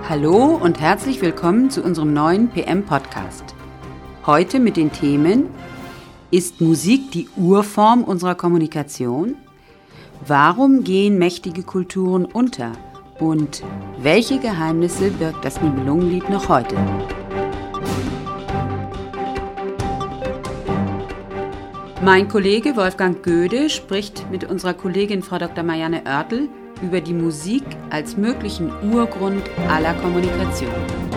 Hallo und herzlich willkommen zu unserem neuen PM-Podcast. Heute mit den Themen: Ist Musik die Urform unserer Kommunikation? Warum gehen mächtige Kulturen unter? Und welche Geheimnisse birgt das Nibelungenlied noch heute? Mein Kollege Wolfgang Göde spricht mit unserer Kollegin Frau Dr. Marianne Oertel über die Musik als möglichen Urgrund aller Kommunikation.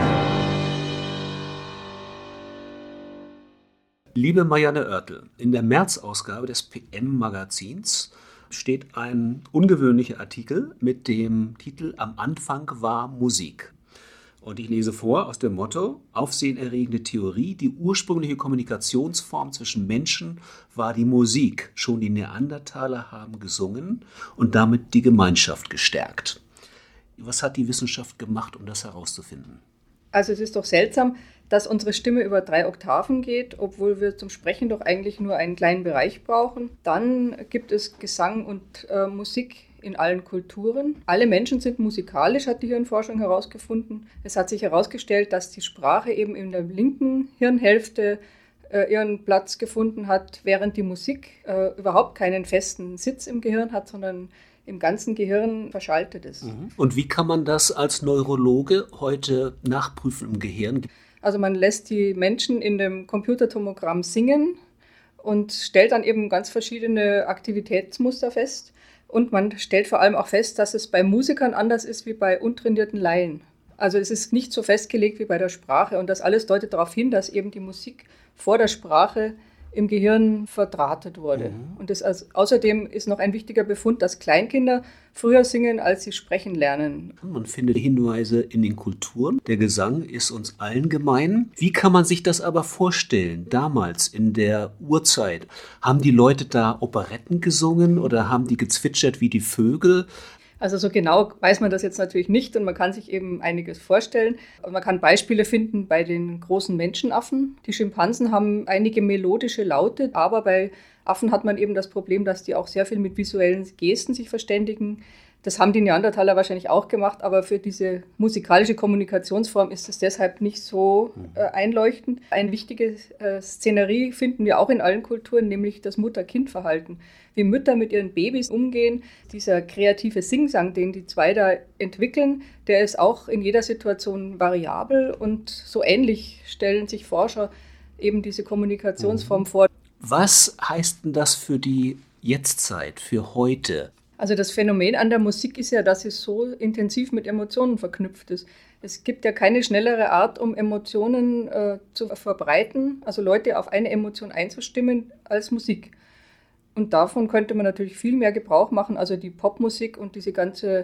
Liebe Marianne Oertel, in der März-Ausgabe des PM-Magazins steht ein ungewöhnlicher Artikel mit dem Titel „Am Anfang war Musik". Und ich lese vor aus dem Motto: Aufsehenerregende Theorie, die ursprüngliche Kommunikationsform zwischen Menschen war die Musik. Schon die Neandertaler haben gesungen und damit die Gemeinschaft gestärkt. Was hat die Wissenschaft gemacht, um das herauszufinden? Also es ist doch seltsam, dass unsere Stimme über 3 Oktaven geht, obwohl wir zum Sprechen doch eigentlich nur einen kleinen Bereich brauchen. Dann gibt es Gesang und Musik in allen Kulturen. Alle Menschen sind musikalisch, hat die Hirnforschung herausgefunden. Es hat sich herausgestellt, dass die Sprache eben in der linken Hirnhälfte ihren Platz gefunden hat, während die Musik überhaupt keinen festen Sitz im Gehirn hat, sondern im ganzen Gehirn verschaltet ist. Und wie kann man das als Neurologe heute nachprüfen im Gehirn? Also man lässt die Menschen in dem Computertomogramm singen und stellt dann eben ganz verschiedene Aktivitätsmuster fest. Und man stellt vor allem auch fest, dass es bei Musikern anders ist wie bei untrainierten Laien. Also es ist nicht so festgelegt wie bei der Sprache. Und das alles deutet darauf hin, dass eben die Musik vor der Sprache im Gehirn verdrahtet wurde. Und außerdem ist noch ein wichtiger Befund, dass Kleinkinder früher singen, als sie sprechen lernen. Man findet Hinweise in den Kulturen. Der Gesang ist uns allen gemein. Wie kann man sich das aber vorstellen? Damals in der Urzeit, haben die Leute da Operetten gesungen oder haben die gezwitschert wie die Vögel? Also so genau weiß man das jetzt natürlich nicht und man kann sich eben einiges vorstellen. Man kann Beispiele finden bei den großen Menschenaffen. Die Schimpansen haben einige melodische Laute, aber bei Affen hat man eben das Problem, dass die auch sehr viel mit visuellen Gesten sich verständigen. Das haben die Neandertaler wahrscheinlich auch gemacht, aber für diese musikalische Kommunikationsform ist es deshalb nicht so einleuchtend. Eine wichtige Szenerie finden wir auch in allen Kulturen, nämlich das Mutter-Kind-Verhalten. Wie Mütter mit ihren Babys umgehen. Dieser kreative Singsang, den die zwei da entwickeln, der ist auch in jeder Situation variabel und so ähnlich stellen sich Forscher eben diese Kommunikationsform vor. Was heißt denn das für die Jetztzeit, für heute? Also das Phänomen an der Musik ist ja, dass es so intensiv mit Emotionen verknüpft ist. Es gibt ja keine schnellere Art, um Emotionen zu verbreiten, also Leute auf eine Emotion einzustimmen, als Musik. Und davon könnte man natürlich viel mehr Gebrauch machen. Also die Popmusik und diese ganze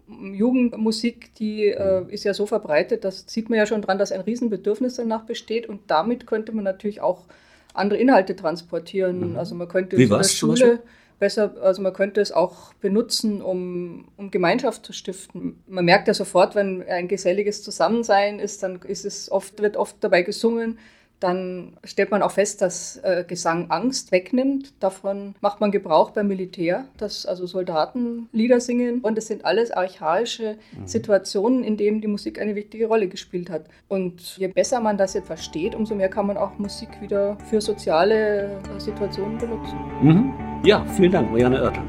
Jugendmusik, die ist ja so verbreitet, das sieht man ja schon dran, dass ein Riesenbedürfnis danach besteht. Und damit könnte man natürlich auch andere Inhalte transportieren. Also man könnte Wie in der was Schule besser, also man könnte es auch benutzen, um Gemeinschaft zu stiften. Man merkt ja sofort, wenn ein geselliges Zusammensein ist, dann wird oft dabei gesungen. Dann stellt man auch fest, dass Gesang Angst wegnimmt. Davon macht man Gebrauch beim Militär, dass also Soldaten Lieder singen. Und es sind alles archaische Situationen, in denen die Musik eine wichtige Rolle gespielt hat. Und je besser man das jetzt versteht, umso mehr kann man auch Musik wieder für soziale Situationen benutzen. Ja, vielen Dank, Marianne Oertel.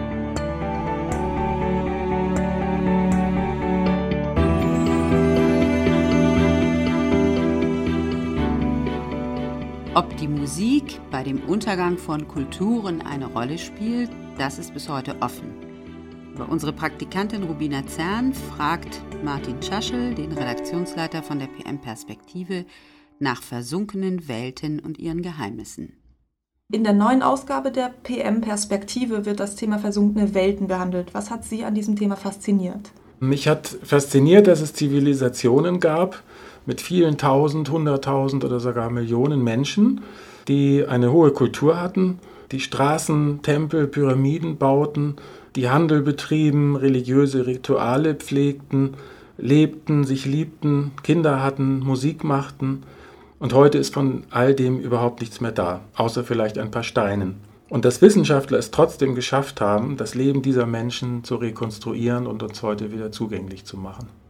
Ob die Musik bei dem Untergang von Kulturen eine Rolle spielt, das ist bis heute offen. Aber unsere Praktikantin Rubina Zern fragt Martin Tschaschel, den Redaktionsleiter von der PM-Perspektive, nach versunkenen Welten und ihren Geheimnissen. In der neuen Ausgabe der PM-Perspektive wird das Thema versunkene Welten behandelt. Was hat Sie an diesem Thema fasziniert? Mich hat fasziniert, dass es Zivilisationen gab mit vielen Tausend, 100.000 oder sogar Millionen Menschen, die eine hohe Kultur hatten, die Straßen, Tempel, Pyramiden bauten, die Handel betrieben, religiöse Rituale pflegten, lebten, sich liebten, Kinder hatten, Musik machten. Und heute ist von all dem überhaupt nichts mehr da, außer vielleicht ein paar Steinen. Und dass Wissenschaftler es trotzdem geschafft haben, das Leben dieser Menschen zu rekonstruieren und uns heute wieder zugänglich zu machen.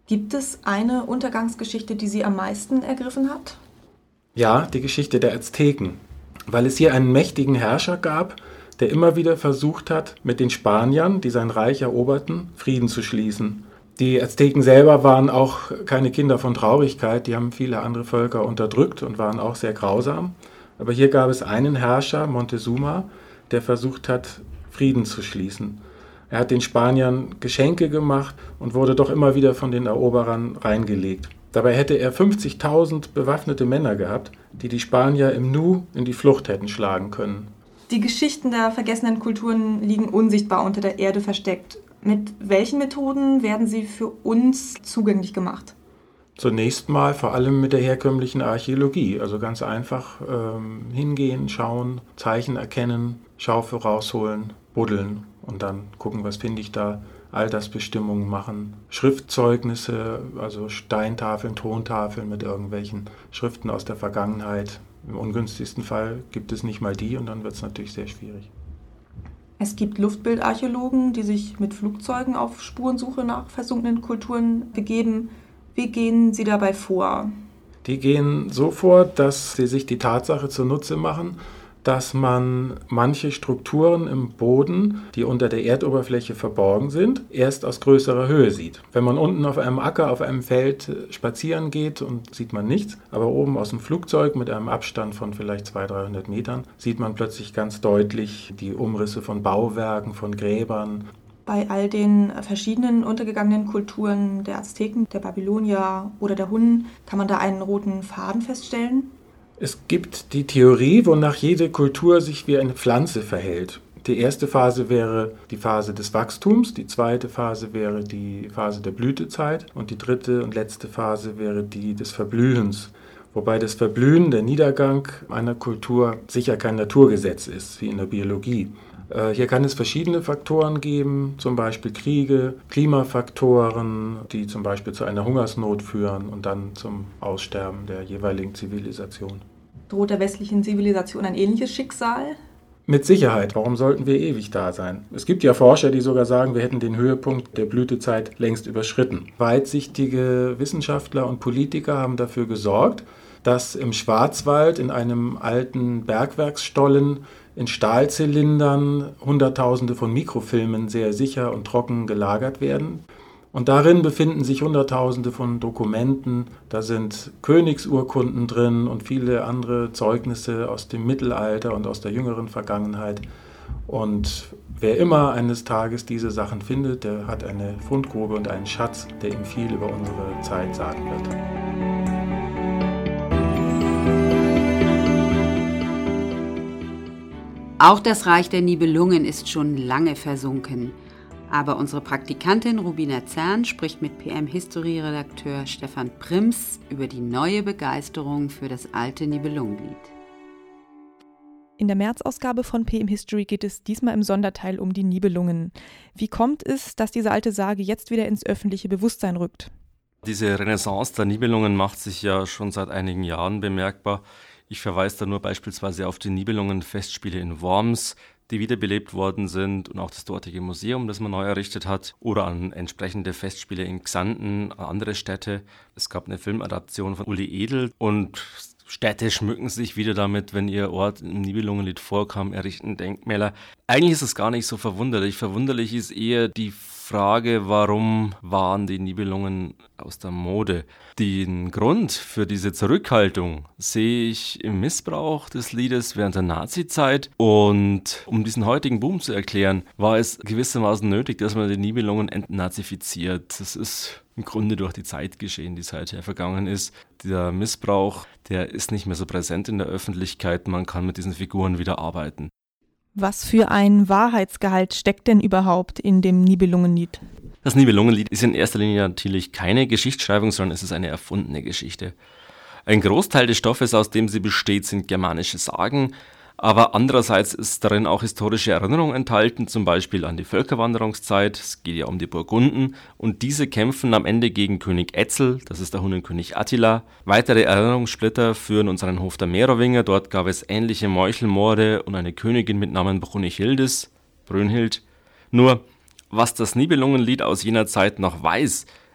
Gibt es eine Untergangsgeschichte, die Sie am meisten ergriffen hat? Ja, die Geschichte der Azteken, weil es hier einen mächtigen Herrscher gab, der immer wieder versucht hat, mit den Spaniern, die sein Reich eroberten, Frieden zu schließen. Die Azteken selber waren auch keine Kinder von Traurigkeit, die haben viele andere Völker unterdrückt und waren auch sehr grausam. Aber hier gab es einen Herrscher, Montezuma, der versucht hat, Frieden zu schließen. Er hat den Spaniern Geschenke gemacht und wurde doch immer wieder von den Eroberern reingelegt. Dabei hätte er 50.000 bewaffnete Männer gehabt, die die Spanier im Nu in die Flucht hätten schlagen können. Die Geschichten der vergessenen Kulturen liegen unsichtbar unter der Erde versteckt. Mit welchen Methoden werden sie für uns zugänglich gemacht? Zunächst mal vor allem mit der herkömmlichen Archäologie. Also ganz einfach hingehen, schauen, Zeichen erkennen, Schaufel rausholen, buddeln und dann gucken, was finde ich da. Altersbestimmungen machen, Schriftzeugnisse, also Steintafeln, Tontafeln mit irgendwelchen Schriften aus der Vergangenheit. Im ungünstigsten Fall gibt es nicht mal die und dann wird es natürlich sehr schwierig. Es gibt Luftbildarchäologen, die sich mit Flugzeugen auf Spurensuche nach versunkenen Kulturen begeben. Wie gehen Sie dabei vor? Die gehen so vor, dass sie sich die Tatsache zunutze machen, dass man manche Strukturen im Boden, die unter der Erdoberfläche verborgen sind, erst aus größerer Höhe sieht. Wenn man unten auf einem Acker, auf einem Feld spazieren geht und sieht man nichts, aber oben aus dem Flugzeug mit einem Abstand von vielleicht 200-300 Metern sieht man plötzlich ganz deutlich die Umrisse von Bauwerken, von Gräbern. Bei all den verschiedenen untergegangenen Kulturen der Azteken, der Babylonier oder der Hunnen, kann man da einen roten Faden feststellen? Es gibt die Theorie, wonach jede Kultur sich wie eine Pflanze verhält. Die erste Phase wäre die Phase des Wachstums, die zweite Phase wäre die Phase der Blütezeit und die dritte und letzte Phase wäre die des Verblühens. Wobei das Verblühen, der Niedergang einer Kultur sicher kein Naturgesetz ist, wie in der Biologie. Hier kann es verschiedene Faktoren geben, zum Beispiel Kriege, Klimafaktoren, die zum Beispiel zu einer Hungersnot führen und dann zum Aussterben der jeweiligen Zivilisation. Droht der westlichen Zivilisation ein ähnliches Schicksal? Mit Sicherheit. Warum sollten wir ewig da sein? Es gibt ja Forscher, die sogar sagen, wir hätten den Höhepunkt der Blütezeit längst überschritten. Weitsichtige Wissenschaftler und Politiker haben dafür gesorgt, dass im Schwarzwald in einem alten Bergwerksstollen in Stahlzylindern Hunderttausende von Mikrofilmen sehr sicher und trocken gelagert werden. Und darin befinden sich Hunderttausende von Dokumenten, da sind Königsurkunden drin und viele andere Zeugnisse aus dem Mittelalter und aus der jüngeren Vergangenheit. Und wer immer eines Tages diese Sachen findet, der hat eine Fundgrube und einen Schatz, der ihm viel über unsere Zeit sagen wird. Auch das Reich der Nibelungen ist schon lange versunken. Aber unsere Praktikantin Rubina Zern spricht mit PM-History-Redakteur Stefan Prims über die neue Begeisterung für das alte Nibelungenlied. In der März-Ausgabe von PM History geht es diesmal im Sonderteil um die Nibelungen. Wie kommt es, dass diese alte Sage jetzt wieder ins öffentliche Bewusstsein rückt? Diese Renaissance der Nibelungen macht sich ja schon seit einigen Jahren bemerkbar. Ich verweise da nur beispielsweise auf die Nibelungen-Festspiele in Worms, die wiederbelebt worden sind und auch das dortige Museum, das man neu errichtet hat, oder an entsprechende Festspiele in Xanten, andere Städte. Es gab eine Filmadaption von Uli Edel und Städte schmücken sich wieder damit, wenn ihr Ort im Nibelungenlied vorkam, errichten Denkmäler. Eigentlich ist es gar nicht so verwunderlich. Verwunderlich ist eher die Frage, warum waren die Nibelungen aus der Mode? Den Grund für diese Zurückhaltung sehe ich im Missbrauch des Liedes während der Nazizeit. Und um diesen heutigen Boom zu erklären, war es gewissermaßen nötig, dass man die Nibelungen entnazifiziert. Das ist im Grunde durch die Zeit geschehen, die seither vergangen ist. Der Missbrauch, der ist nicht mehr so präsent in der Öffentlichkeit. Man kann mit diesen Figuren wieder arbeiten. Was für ein Wahrheitsgehalt steckt denn überhaupt in dem Nibelungenlied? Das Nibelungenlied ist in erster Linie natürlich keine Geschichtsschreibung, sondern es ist eine erfundene Geschichte. Ein Großteil des Stoffes, aus dem sie besteht, sind germanische Sagen, aber andererseits ist darin auch historische Erinnerung enthalten, zum Beispiel an die Völkerwanderungszeit, es geht ja um die Burgunden, und diese kämpfen am Ende gegen König Etzel, das ist der Hunnenkönig Attila. Weitere Erinnerungssplitter führen uns an den Hof der Merowinger, dort gab es ähnliche Meuchelmorde und eine Königin mit Namen Brünnhild. Nur, was das Nibelungenlied aus jener Zeit noch weiß,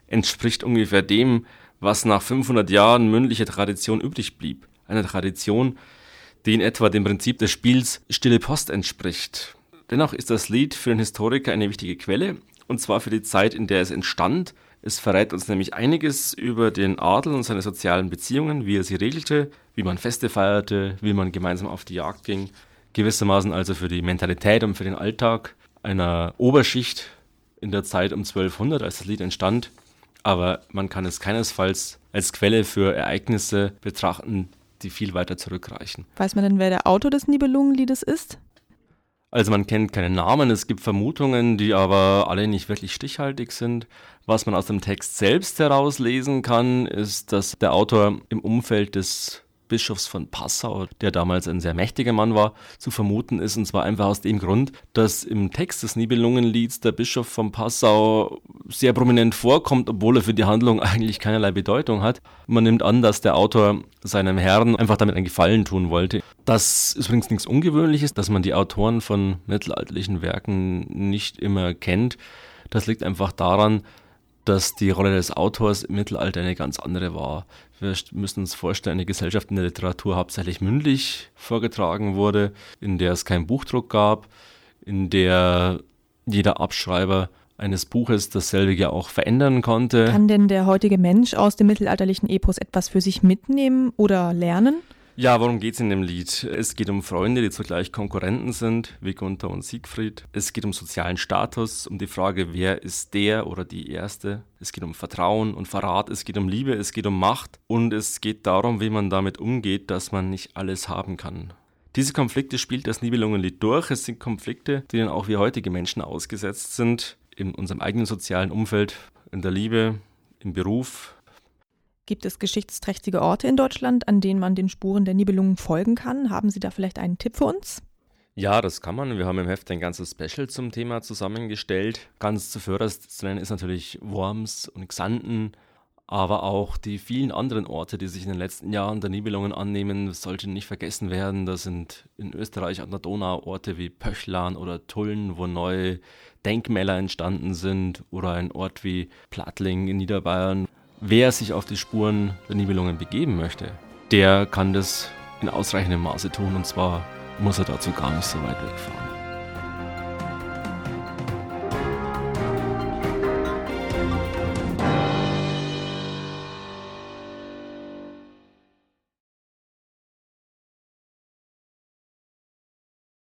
entspricht ungefähr dem, was nach 500 Jahren mündlicher Tradition übrig blieb. Eine Tradition, die in etwa dem Prinzip des Spiels Stille Post entspricht. Dennoch ist das Lied für den Historiker eine wichtige Quelle, und zwar für die Zeit, in der es entstand. Es verrät uns nämlich einiges über den Adel und seine sozialen Beziehungen, wie er sie regelte, wie man Feste feierte, wie man gemeinsam auf die Jagd ging. Gewissermaßen also für die Mentalität und für den Alltag einer Oberschicht in der Zeit um 1200, als das Lied entstand. Aber man kann es keinesfalls als Quelle für Ereignisse betrachten, die viel weiter zurückreichen. Weiß man denn, wer der Autor des Nibelungenliedes ist? Also man kennt keinen Namen, es gibt Vermutungen, die aber alle nicht wirklich stichhaltig sind. Was man aus dem Text selbst herauslesen kann, ist, dass der Autor im Umfeld des Bischofs von Passau, der damals ein sehr mächtiger Mann war, zu vermuten ist. Und zwar einfach aus dem Grund, dass im Text des Nibelungenlieds der Bischof von Passau sehr prominent vorkommt, obwohl er für die Handlung eigentlich keinerlei Bedeutung hat. Man nimmt an, dass der Autor seinem Herrn einfach damit einen Gefallen tun wollte. Das ist übrigens nichts Ungewöhnliches, dass man die Autoren von mittelalterlichen Werken nicht immer kennt. Das liegt einfach daran, dass die Rolle des Autors im Mittelalter eine ganz andere war. Wir müssen uns vorstellen, eine Gesellschaft, in der Literatur hauptsächlich mündlich vorgetragen wurde, in der es keinen Buchdruck gab, in der jeder Abschreiber eines Buches dasselbe auch verändern konnte. Kann denn der heutige Mensch aus dem mittelalterlichen Epos etwas für sich mitnehmen oder lernen? Ja, worum geht's in dem Lied? Es geht um Freunde, die zugleich Konkurrenten sind, wie Gunther und Siegfried. Es geht um sozialen Status, um die Frage, wer ist der oder die Erste. Es geht um Vertrauen und Verrat, es geht um Liebe, es geht um Macht und es geht darum, wie man damit umgeht, dass man nicht alles haben kann. Diese Konflikte spielt das Nibelungenlied durch. Es sind Konflikte, denen auch wir heutige Menschen ausgesetzt sind, in unserem eigenen sozialen Umfeld, in der Liebe, im Beruf. Gibt es geschichtsträchtige Orte in Deutschland, an denen man den Spuren der Nibelungen folgen kann? Haben Sie da vielleicht einen Tipp für uns? Ja, das kann man. Wir haben im Heft ein ganzes Special zum Thema zusammengestellt. Ganz zuvörderst zu nennen ist natürlich Worms und Xanten, aber auch die vielen anderen Orte, die sich in den letzten Jahren der Nibelungen annehmen, sollten nicht vergessen werden. Das sind in Österreich an der Donau Orte wie Pöchlan oder Tulln, wo neue Denkmäler entstanden sind, oder ein Ort wie Plattling in Niederbayern. Wer sich auf die Spuren der Nibelungen begeben möchte, der kann das in ausreichendem Maße tun, und zwar muss er dazu gar nicht so weit wegfahren.